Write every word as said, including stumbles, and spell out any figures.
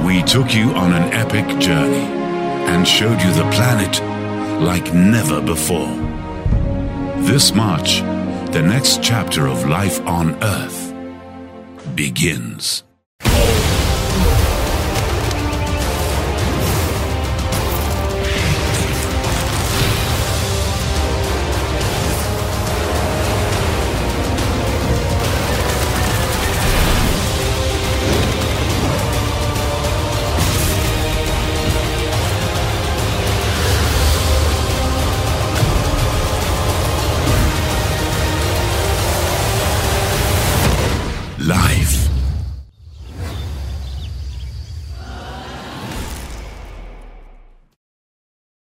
We took you on an epic journey and showed you the planet like never before. This March, the next chapter of life on Earth begins.